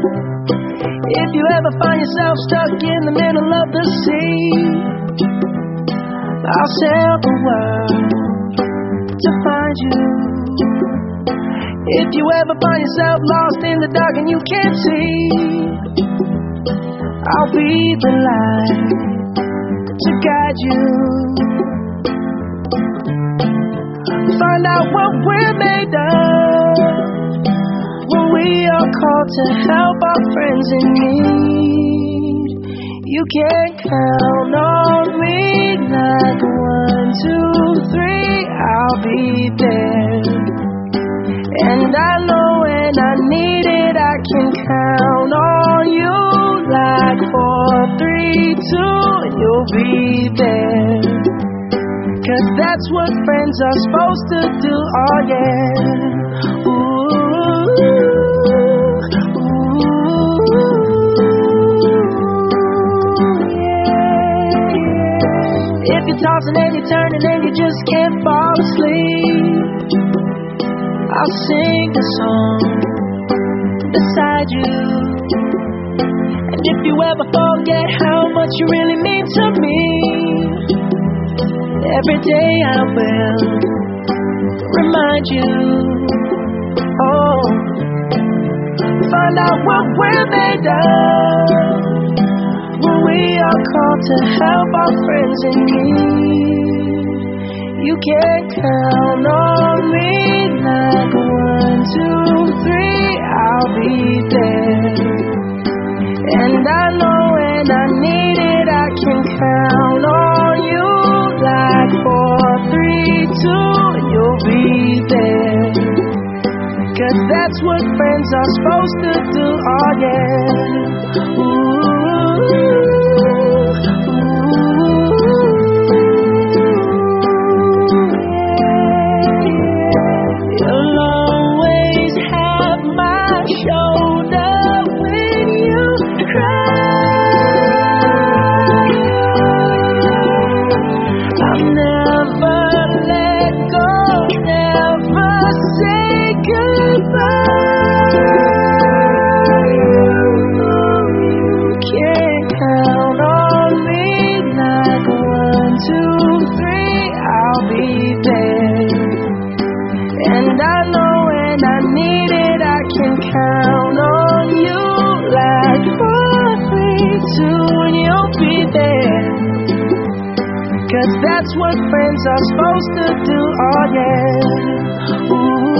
If you ever find yourself stuck in the middle of the sea, I'll sail the world to find you. If you ever find yourself lost in the dark and you can't see, I'll be the light to guide you. Find out what we're made of when we are called to help our friends in need. You can count on me like 1, 2, 3, I'll be there. And I know when I need it, I can count on you like 4, 3, 2, and you'll be there. 'Cause that's what friends are supposed to do, oh yeah. Ooh, yeah. If you're tossing and you're turning and you just can't fall asleep, I'll sing a song beside you. And if you ever forget how much you really mean to me, every day I will remind you. Oh, find out what we're made of when we are called to help our friends in need. You can count on me like 1, 2, 3, I'll be there. And I know when I need it, I can count on you like 4, 3, 2, and you'll be there. 'Cause that's what friends are supposed to do, oh yeah. Ooh. That's what friends are supposed to do, oh yeah. Ooh.